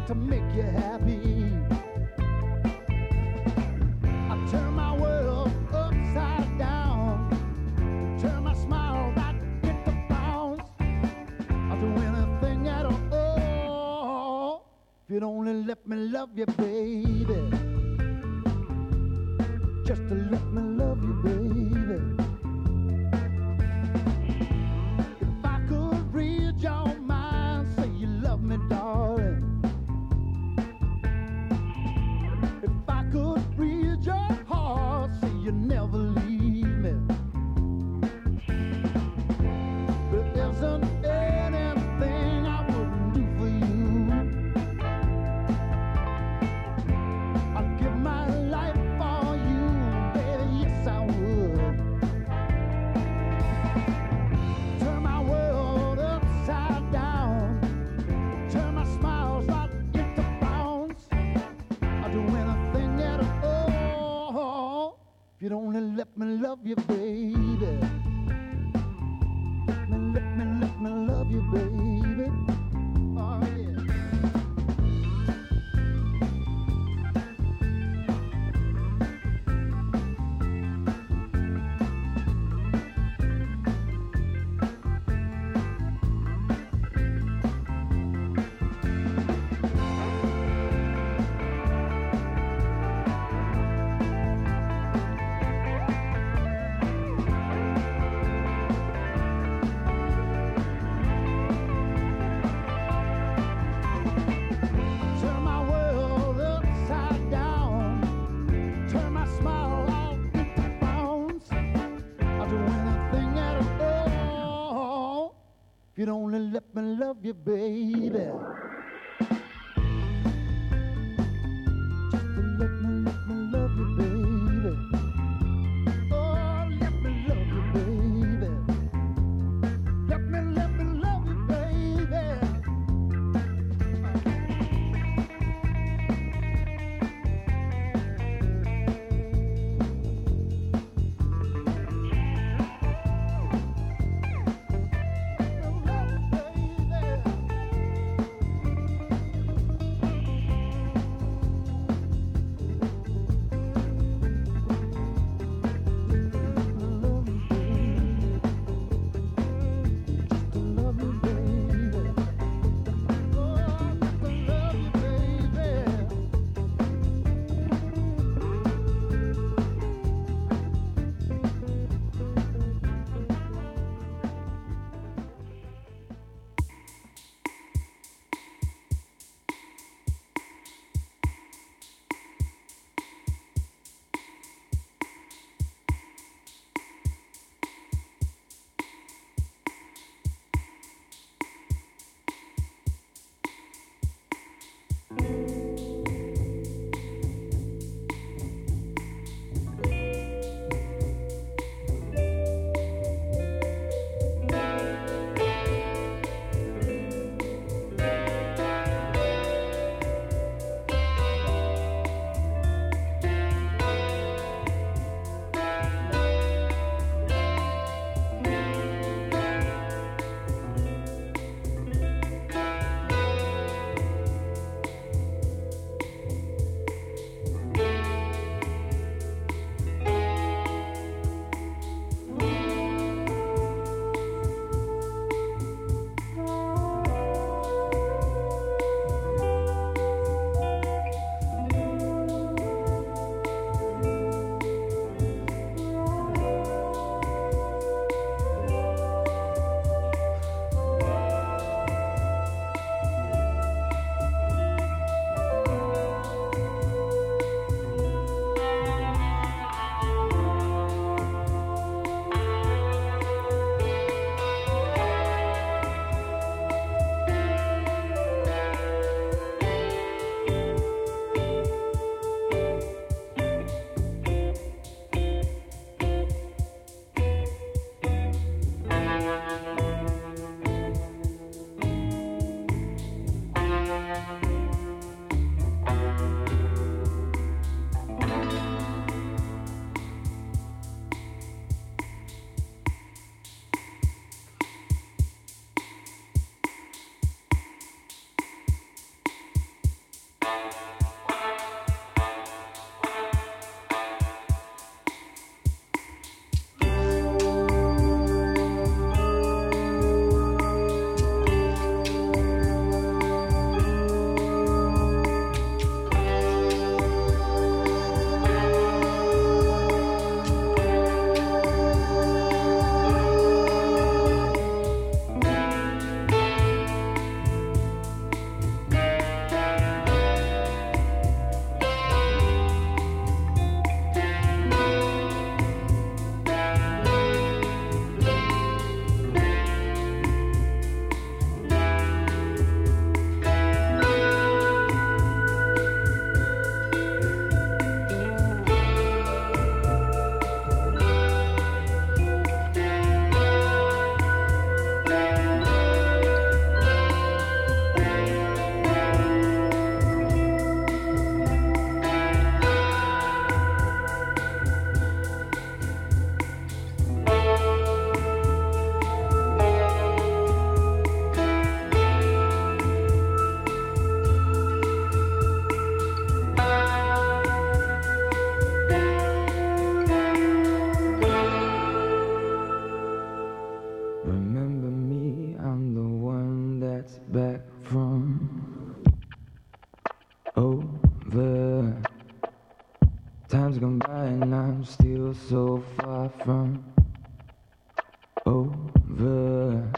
to make you happy. I turn my world upside down, turn my smile right into frowns. I'll do anything at all if you'd only let me love you, baby. Just to let me love you, baby. If I could read your mind, say you love me, darling. If I could read your heart, say you never leave me. There isn't anything I wouldn't do for you. I'd give my life for you, baby, yes I would. Turn my world upside down, turn my smiles right into frowns. I'd do anything at all if you'd only let me love you, baby. Let me love you, baby. Oh yeah. Turn my world upside down, turn my smile all into frowns. I'll do anything at all if you'd only let me love you, baby. Just to let me love you, baby. Oh, let me love you, baby. Let me love you, baby. Love you, baby. from over. Time's gone by and I'm still so far from over.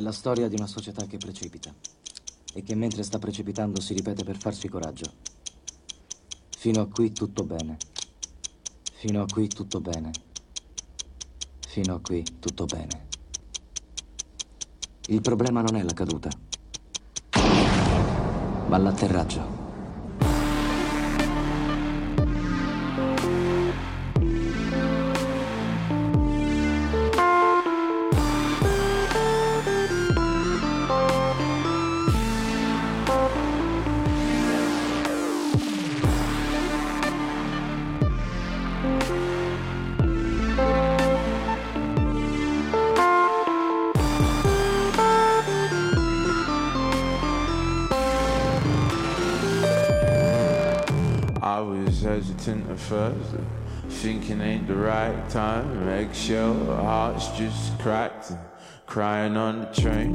la storia di una società che precipita e che mentre sta precipitando si ripete per farci coraggio. Fino a qui tutto bene. Fino a qui tutto bene. Fino a qui tutto bene. Il problema non è la caduta, ma l'atterraggio. I was hesitant at first, thinking ain't the right time. Eggshell, hearts just cracked, and crying on the train.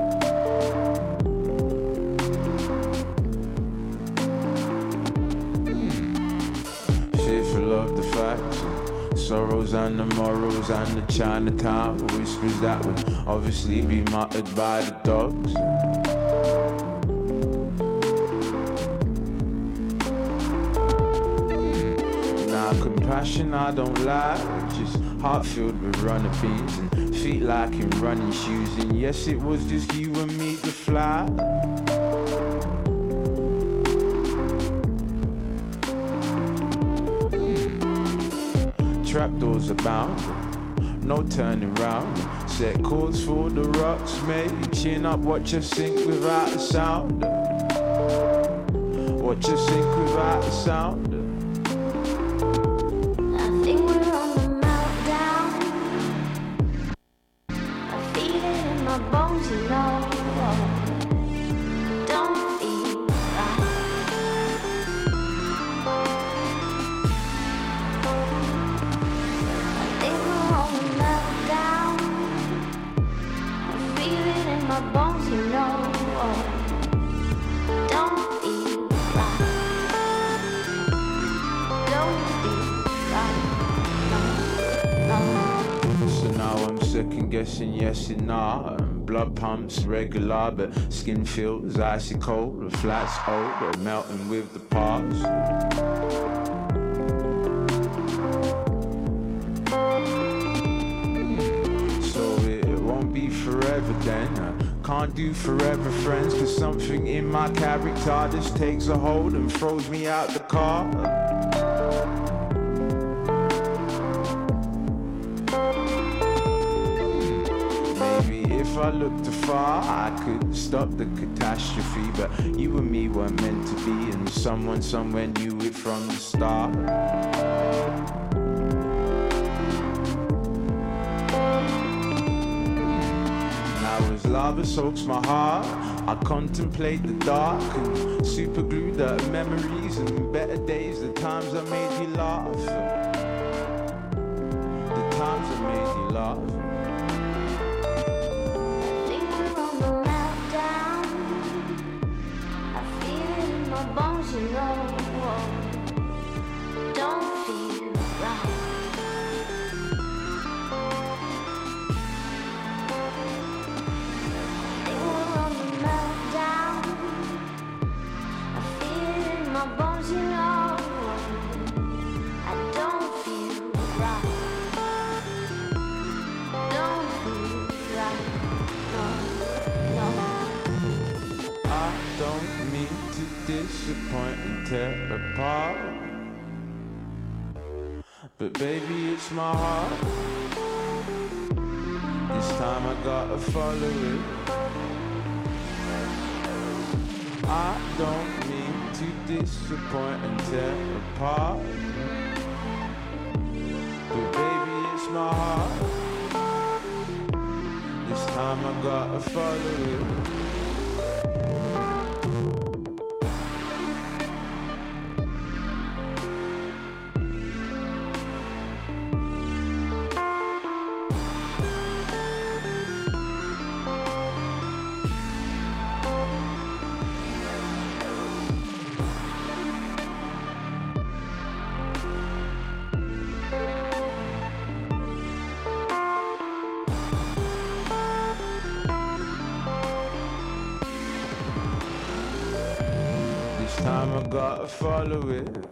Fearful of the facts, sorrows and the morals and the Chinatown whispers that would obviously be muttered by the dogs. Compassion I don't like, just heart filled with runner beans and feet like in running shoes. And yes, it was just you and me to fly. Trapdoors abound, no turning round. Set chords for the rocks, mate. Chin up, watch us sink without a sound. Watch us sink without a sound. Guessing yes and nah, blood pumps regular, but skin feels icy cold. The flats old, but melting with the past. So it won't be forever then. I can't do forever friends, cause something in my character just takes a hold and throws me out the car. If I looked afar, I could stop the catastrophe. But you and me were meant to be, and someone somewhere knew it from the start. Now as lava soaks my heart, I contemplate the dark and super glue the memories and better days, the times I made you laugh. The times I made you laugh. You know, don't feel right. They were on the meltdown. I feel it in my bones, you know. I don't feel right. Don't feel right. No. I don't mean to disappoint and tear apart, but baby, it's my heart. This time I gotta follow it. I don't mean to disappoint and tear apart, but baby, it's my heart. This time I gotta follow it. time I gotta follow it.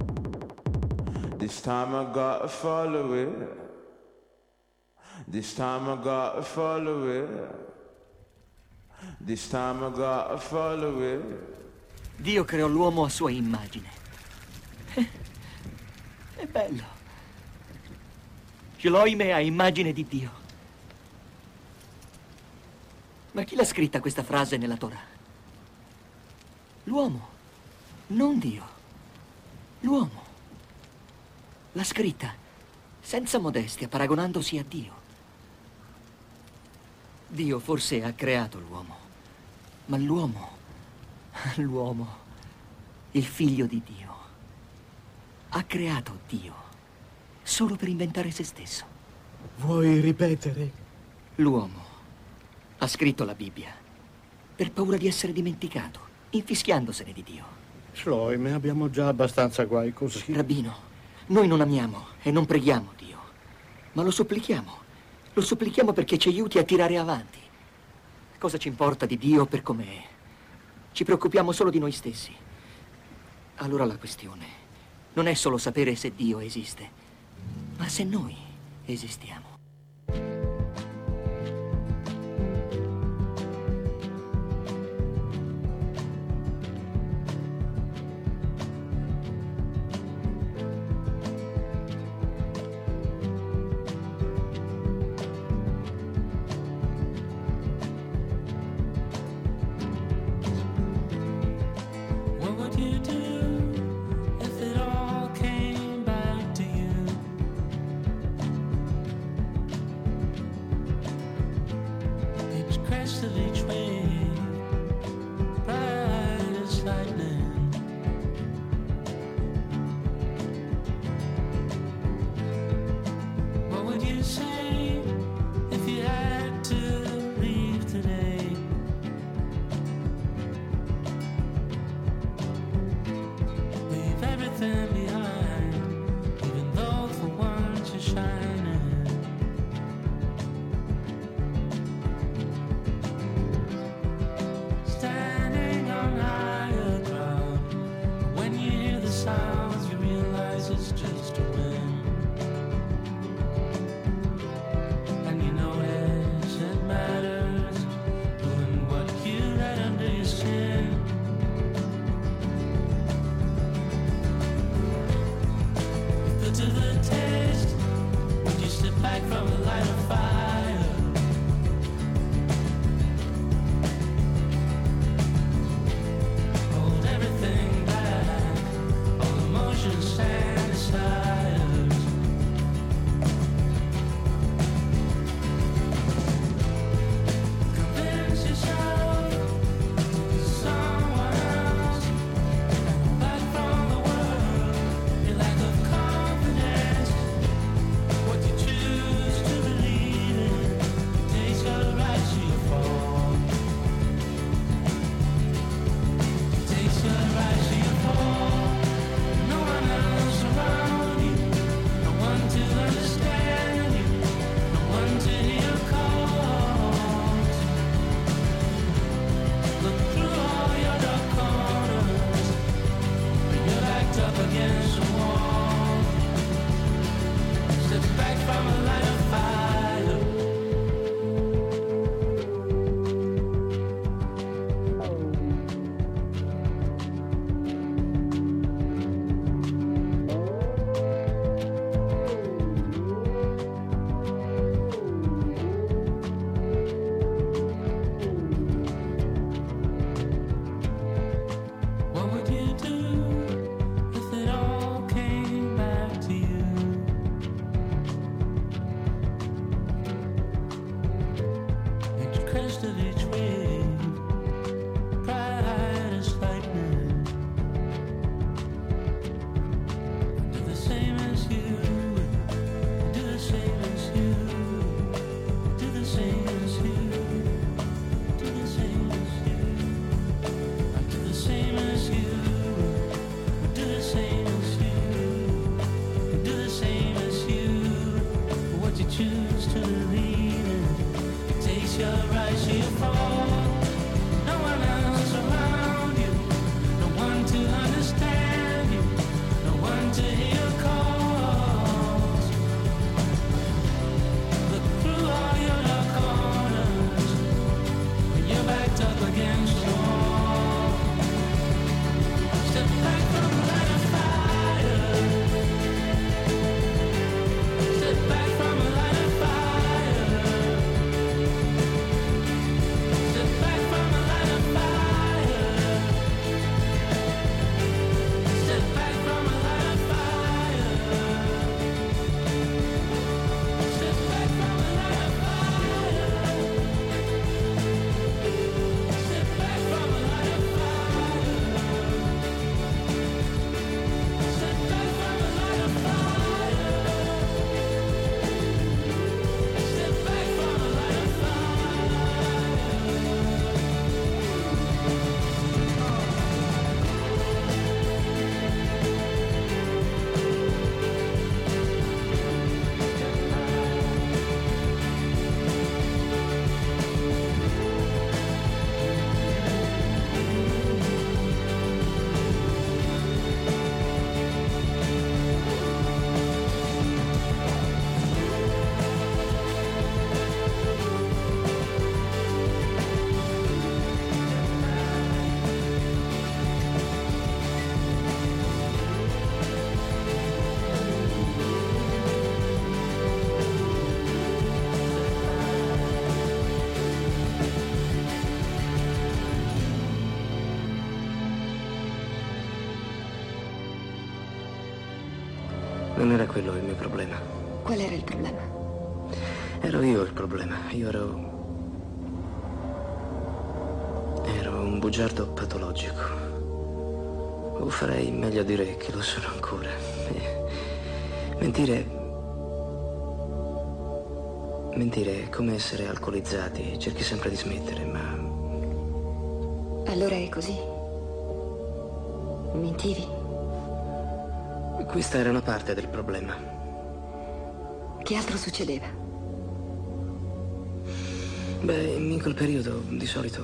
This time I gotta follow it. This time I gotta follow it. This time I gotta follow it. Dio creò l'uomo a sua immagine. È bello. Elohim a immagine di Dio. Ma chi l'ha scritta questa frase nella Torah? L'uomo, non Dio. L'uomo. L'ha scritta senza modestia, paragonandosi a Dio. Dio forse ha creato l'uomo, ma l'uomo, il figlio di Dio, ha creato Dio solo per inventare se stesso. Vuoi ripetere? L'uomo ha scritto la Bibbia per paura di essere dimenticato, infischiandosene di Dio. Shloim, abbiamo già abbastanza guai così. Rabbino, noi non amiamo e non preghiamo Dio, ma lo supplichiamo. Lo supplichiamo perché ci aiuti a tirare avanti. Cosa ci importa di Dio per com'è? Ci preoccupiamo solo di noi stessi. Allora la questione non è solo sapere se Dio esiste, ma se noi esistiamo. What would you do if it all came back to you? Each crest of each wave, bright as lightning. What would you say if you had to leave today? Leave everything behind, even though for once you're shining. Standing on higher ground, when you hear the sounds, you realize it's just a wind. And you notice it matters, doing what you let under your skin. Put to the test when you step back from the line of fire. Hold everything back, all emotions stand aside us. Convince yourself to someone else. Back from the world, your lack of confidence. What you choose to Non era quello il mio problema. Qual era il problema? Ero io il problema. Io ero un bugiardo patologico. O farei meglio a dire che lo sono ancora. Mentire è come essere alcolizzati. Cerchi sempre di smettere, ma... Allora è così? Mentivi? Questa era una parte del problema. Che altro succedeva? Beh, in quel periodo, di solito,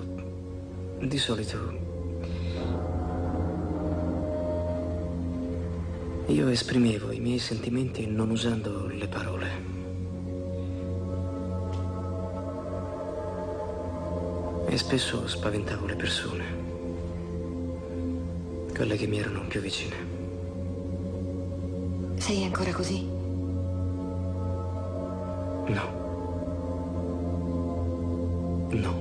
io esprimevo i miei sentimenti non usando le parole. E spesso spaventavo le persone, quelle che mi erano più vicine. Sei ancora così? No. No.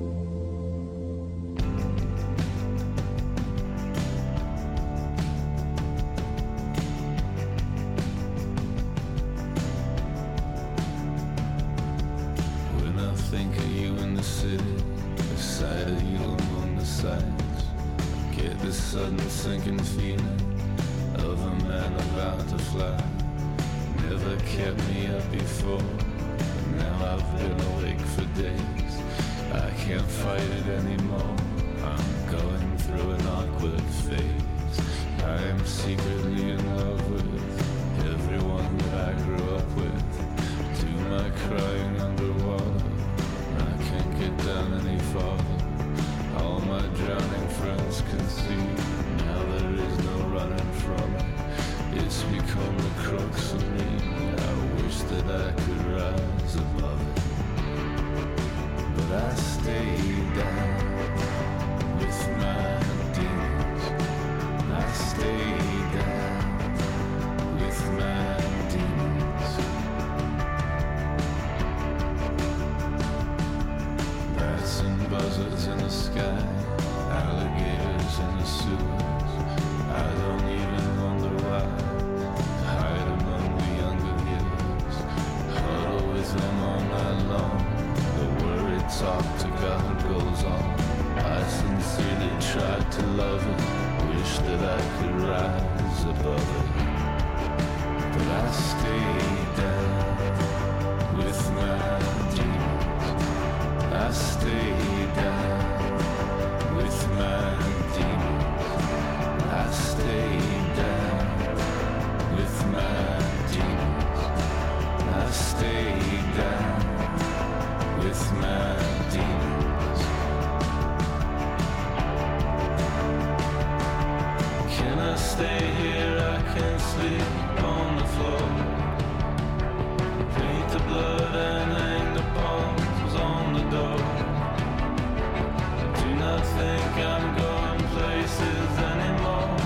When I think of you in the city, the sight of you among the sights, I get this sudden sinking feeling of a man about to fly. Never kept me up before, but now I've been awake for days. I can't fight it anymore, I'm going through an awkward phase. I am secretly in love with everyone that I grew up with. Do my crying underwater, I can't get down any farther. All my drowning friends can see, now there is no running from it. It's become the crux of me. I wish that I could rise above it, but I stay down with my demons. I stay down with my demons. Bats and buzzards in the sky, alligators in the sewers. I don't even wonder why. Hide among the younger years, huddle with them all night long. The worried talk to God goes on. I sincerely tried to love it, wish that I could rise above it, but I stay down with my demons. I stay down with my demons. I stay down with my demons. I stay down with my demons. Can I stay here? I can't sleep on the floor. Paint the blood and hang the palms on the door. I do not think I'm going places anymore.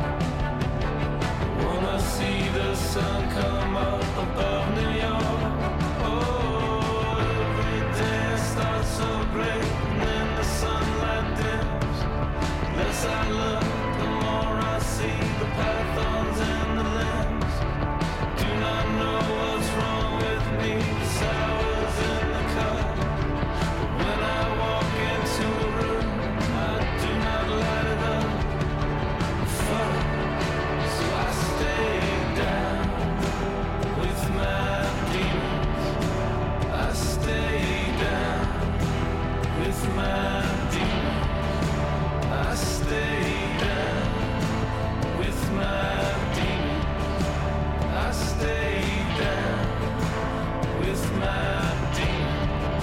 Wanna see the sun come up above New York. Oh, every day starts so great, and then the sunlight dims. Less I look, the more I see the pythons and the limbs. Do not know what's wrong with me, the sours in the cup. But when I walk into a room, I do not light it up. Fuck. So I stay down with my demons. I stay down with my demons. I stay down with my demons. I stay down with my demons.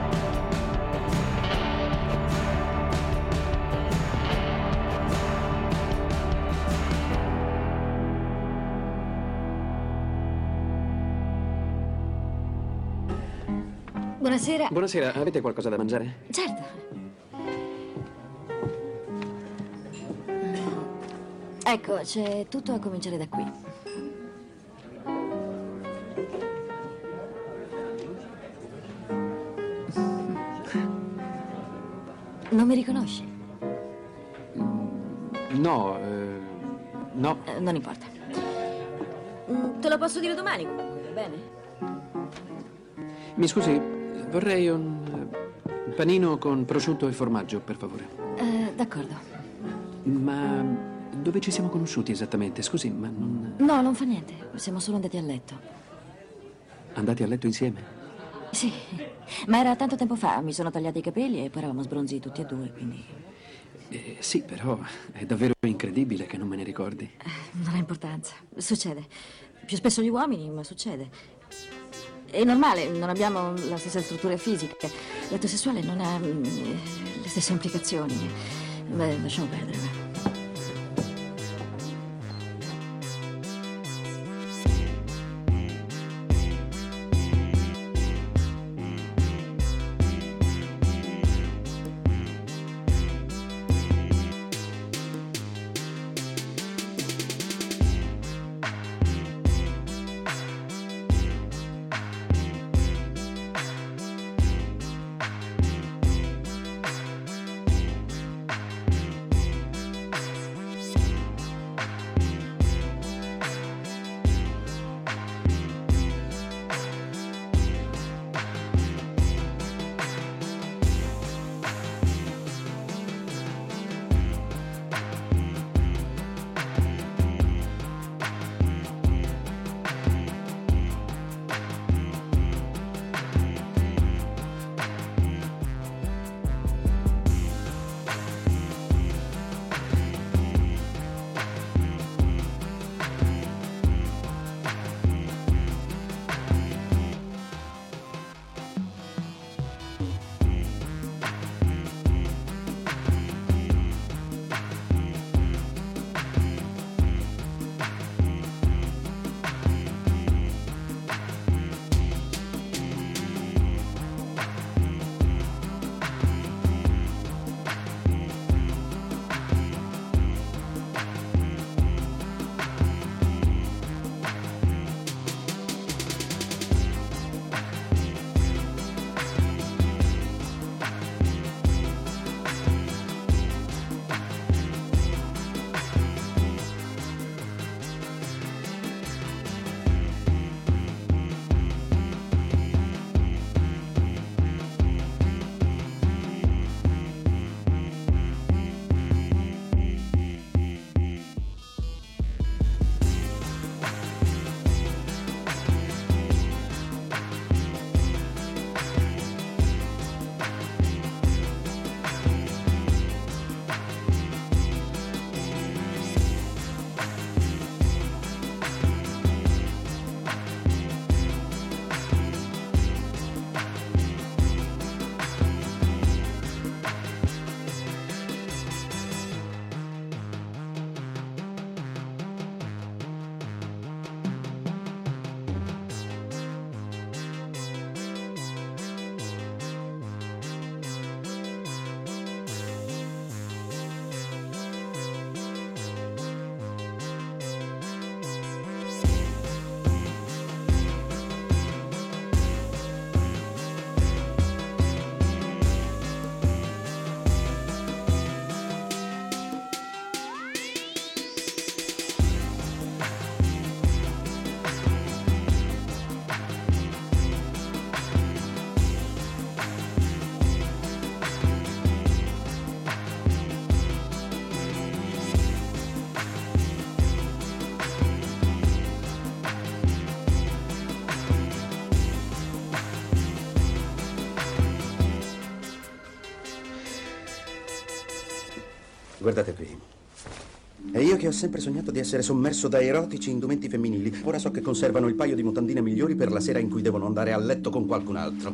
Buonasera. Buonasera, avete qualcosa da mangiare? Certo. Ecco, c'è tutto a cominciare da qui. Non mi riconosci? No, no. Non importa. te lo posso dire domani comunque, va bene? Mi scusi, vorrei un panino con prosciutto e formaggio, per favore. D'accordo. Ma dove ci siamo conosciuti esattamente? Scusi, ma non... No, non fa niente. Siamo solo andati a letto. Andati a letto insieme? Sì, ma era tanto tempo fa. Mi sono tagliati i capelli e poi eravamo sbronzi tutti e due, quindi... Sì, però è davvero incredibile che non me ne ricordi. Non ha importanza. Succede. Più spesso gli uomini, ma succede. È normale, non abbiamo la stessa struttura fisica. L'atto sessuale non ha le stesse implicazioni. Beh, lasciamo perdere. Va. Guardate qui. E io che ho sempre sognato di essere sommerso da erotici indumenti femminili, ora so che conservano il paio di mutandine migliori per la sera in cui devono andare a letto con qualcun altro.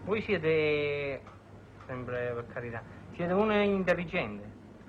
Voi siete, sempre per carità, siete uno intelligente.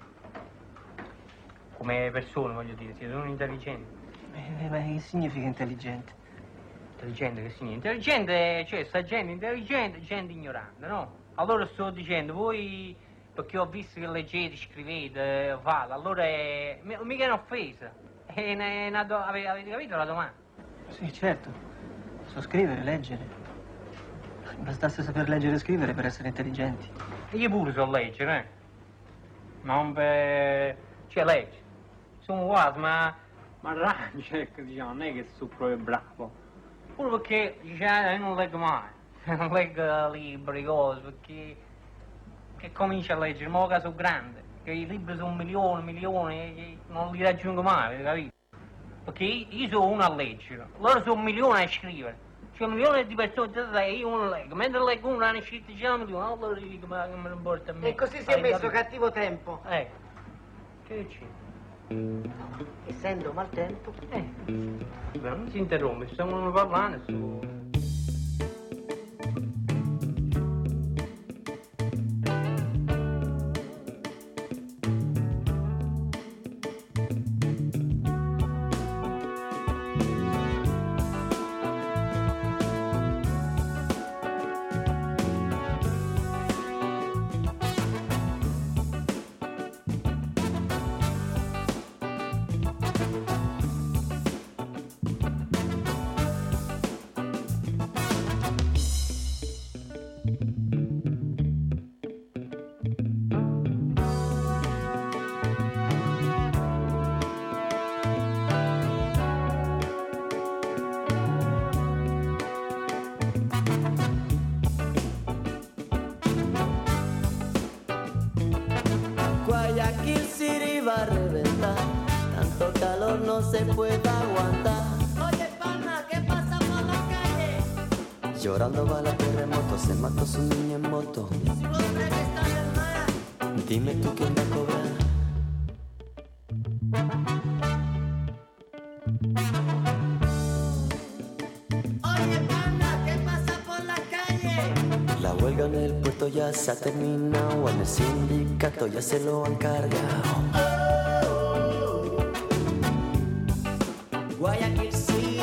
Come persone, voglio dire, siete uno intelligente. Ma che significa intelligente? Intelligente che significa? Intelligente, cioè sta gente intelligente, gente ignorante, no? Allora sto dicendo, voi, perché ho visto che leggete, scrivete, fate, allora mica è un'offesa. Avete capito la domanda? Sì, certo. So scrivere, leggere. Bastasse saper leggere e scrivere per essere intelligenti. E io pure so leggere, eh? Non per... cioè legge. Sono uguali, ma arrange, diciamo, non è che sono proprio bravo. Pure perché, diciamo, io non leggo mai. Non leggo libri, cose, perché... che comincio a leggere, ma che sono grande. Che i libri sono milioni, e non li raggiungo mai, avete capito? Perché io sono uno a leggere, loro sono milioni a scrivere. C'è milioni di persone e io non leggo, mentre leggo uno hanno scritto già milioni, allora io dico ma che me ne importa a me. E così si è messo cattivo tempo. Che c'è? Essendo maltempo. Beh, non si interrompe, stiamo parlando su... Guayaquil City va a reventar, tanto calor no se puede aguantar. Oye, pana, ¿qué pasa por la calle? Llorando va la terremoto, se mató su niña en moto. Si los tres están en mar. Dime tú quién va a cobrar. Oye, pana, ¿qué pasa por la calle? La huelga en el puerto ya se ha terminado, en el sindicato ya se lo han cargado. Guayaquil City.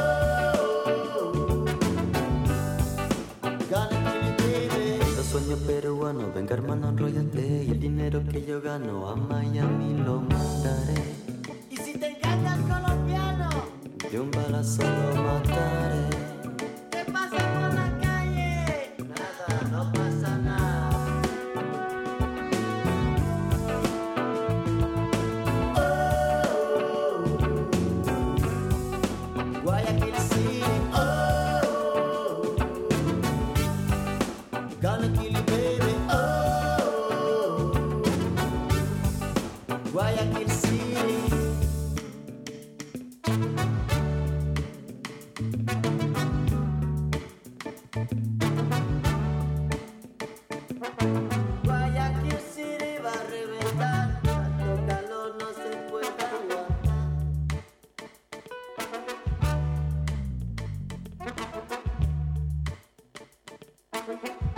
Los sueños peruanos, venga hermano, enróllate. Y el dinero que yo gano a Miami lo mandaré. Y si te engañas colombiano, De un balazo lo mataré. ¿qué pasa por la calle? Nada, no pasa nada. Guayaquil City. Gonna kill you, baby. Guayaquil City. Guayaquil City va a reventar, tanto calor no se puede aguantar.